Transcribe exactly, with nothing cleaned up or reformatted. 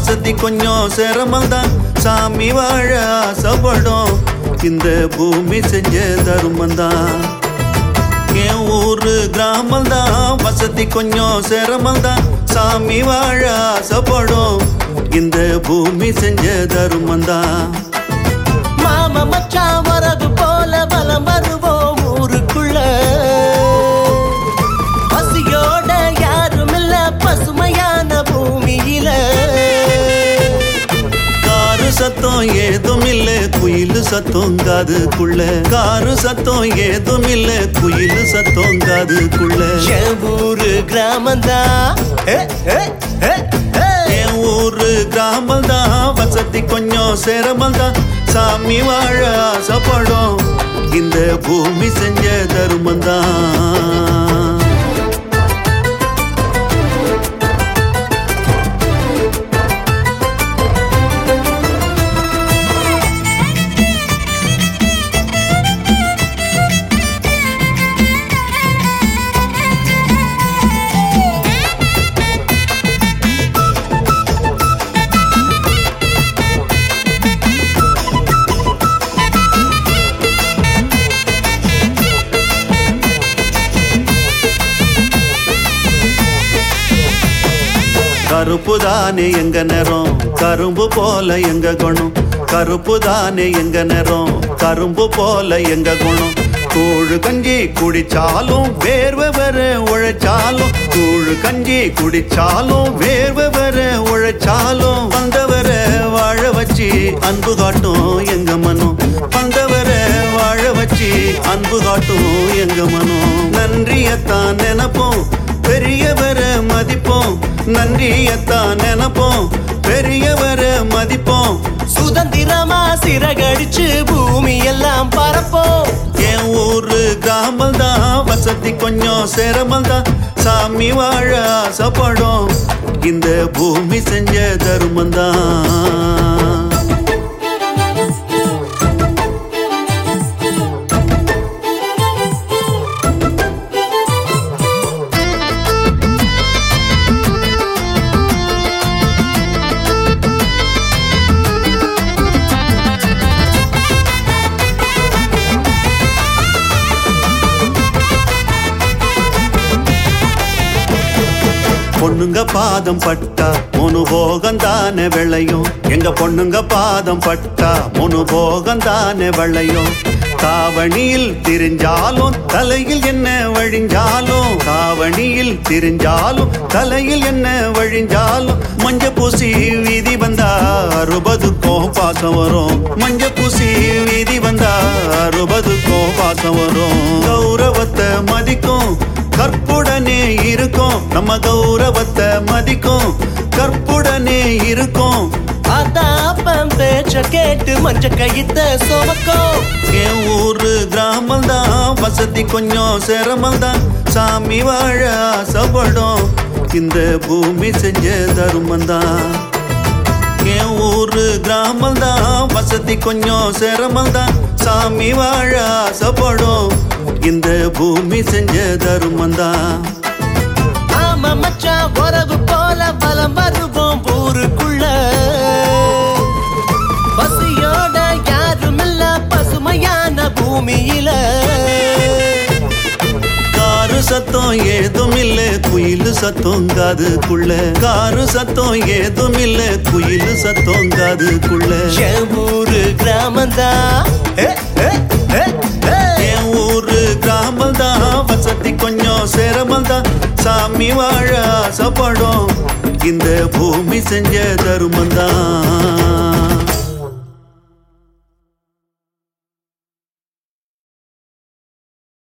வசதி கொஞ்சம் சிரமந்தான் சாமி வாழ ஆசைப்படும் இந்த பூமி செஞ்ச தருமந்தான் என் ஊரு கிராமந்தான் வசதி கொஞ்சம் சிரமந்தான் சாமி வாழ ஆசைப்படும் இந்த பூமி செஞ்ச தருமந்தான் மாமா மச்சான் வரது போல பலம் வருவோம் ஊருக்குள்ள பசியோட யாரும் இல்ல பசுமையான பூமியில காரு சத்தம் ஏதும் இல்ல குயில் சத்தம் காதுக்குள்ள காரு சத்தம் ஏதும் இல்ல குயில் சத்தம் காதுக்குள்ள என் ஊரு கிராமந்தான் என் ஊரு கிராமந்தான் வசதி கொஞ்சம் சிரமந்தான் சாமி வாழ ஆசைப்படும் இந்த பூமி செஞ்ச தருமந்தான் கருப்பு தானே எங்க நேரம் கரும்பு போல எங்க குணம் கருப்பு தானே எங்க நேரம் கரும்பு போல எங்க குணம் கூழு கஞ்சி குடிச்சாலும் வேர்வை வர உழைச்சாலும் கூழு கஞ்சி குடிச்சாலும் வேர்வை வர உழைச்சாலும் வந்தவர வாழ வச்சு அன்பு காட்டும் எங்க மனம் வந்தவர வாழ வச்சு அன்பு காட்டும் எங்க மனம் நன்றியத்தான் நினைப்போம் பெரியவர மதிப்போம் நன்றியத்தான் நினைப்போம் பெரியவர மதிப்போம் சுதந்திரமா சிறகடிச்சு பூமி எல்லாம் பரப்போம் என் ஊரு கிராமந்தான் வசதி கொஞ்சம் சிரமந்தான் சாமி வாழ ஆசைப்படும் இந்த பூமி செஞ்ச தருமந்தான் பொண்ணுங்க பாதம் பட்டா முனுபோகம் தானே விளையும் எங்க பொண்ணுங்க பாதம் பட்டா முனுபோகம் தானே விளையும் காவணியில் திரிஞ்சாலும் தலையில் என்ன வழிஞ்சாலும் காவணியில் திரிஞ்சாலும் தலையில் என்ன வழிஞ்சாலும் மஞ்ச பூசி வீதி வந்தா அறுபதுக்கும் பாசம் வரும் மஞ்ச பூசி வீதி வந்தா அறுபதுக்கும் பாசம் வரும் கௌரவத்தை மதிக்கும் கற்புடனே இருக்கும் நம்ம கௌரவத்தை மதிக்கும் கற்புடனே இருக்கும் அதான் பேச்ச கேட்டு மஞ்ச கைத்த சோமக்கும் என் ஊரு கிராமந்தான் வசதி கொஞ்சம் சிரமந்தான் சாமி வாழ ஆசைப்படும் இந்த பூமி செஞ்ச தருமந்தான் என் ஊரு கிராமந்தான் வசதி கொஞ்சம் சிரமந்தான் சாமி வாழ ஆசைப்படும் இந்த பூமி செஞ்ச தருமந்தான் ஆமா மச்சான் உறவு போல பலம் வருவோம் ஊருக்குள்ள பசியோட யாரும் இல்ல பசுமையான பூமியில காரு சத்தம் ஏதும் இல்ல குயில் சத்தம் காதுக்குள்ள காரு சத்தம் ஏதும் இல்ல குயில் சத்தம் காதுக்குள்ள என் ஊரு கிராமந்தான் என் ஊரு கிராமந்தான் வசதி கொஞ்சம் சிரமந்தான் சாமி வாழ ஆசைப்படும் இந்த பூமி செஞ்ச தருமந்தான்